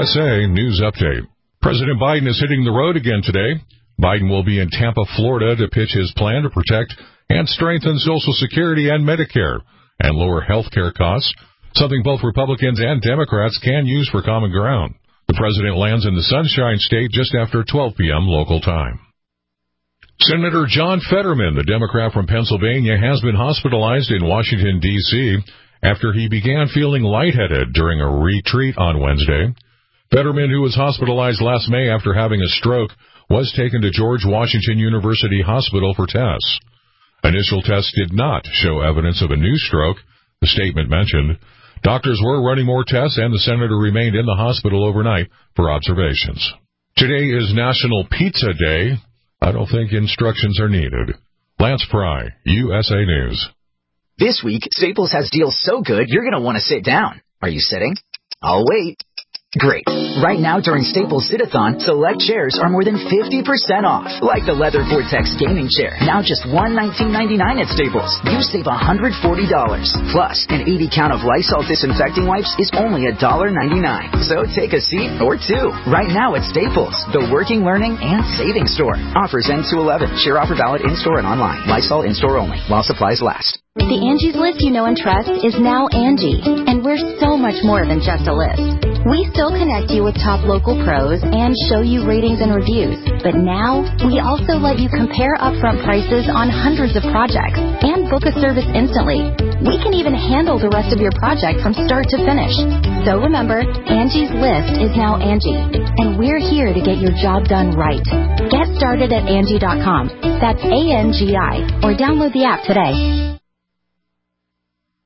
USA News Update. President Biden is hitting the road again today. Biden will be in Tampa, Florida to pitch his plan to protect and strengthen Social Security and Medicare and lower health care costs, something both Republicans and Democrats can use for common ground. The president lands in the Sunshine State just after 12 p.m. local time. Senator John Fetterman, the Democrat from Pennsylvania, has been hospitalized in Washington, D.C. after he began feeling lightheaded during a retreat on Wednesday. Fetterman, who was hospitalized last May after having a stroke, was taken to George Washington University Hospital for tests. Initial tests did not show evidence of a new stroke, the statement mentioned. Doctors were running more tests, and the senator remained in the hospital overnight for observations. Today is National Pizza Day. I don't think instructions are needed. Lance Pry, USA News. This week, Staples has deals so good, you're going to want to sit down. Are you sitting? I'll wait. Great. Right now during Staples Sit-a-thon, select chairs are more than 50% off. Like the Leather Vortex gaming chair, now just $119.99 at Staples. You save $140. Plus, an 80 count of Lysol disinfecting wipes is only $1.99. So take a seat or two. Right now at Staples, the working, learning, and saving store. Offers end to 11. Share offer valid in-store and online. Lysol in-store only while supplies last. The Angie's List you know and trust is now Angie, and we're so much more than just a list. We still connect you with top local pros and show you ratings and reviews, but now we also let you compare upfront prices on hundreds of projects and book a service instantly. We can even handle the rest of your project from start to finish. So remember, Angie's List is now Angie, and we're here to get your job done right. Get started at Angie.com. That's ANGI, or download the app today.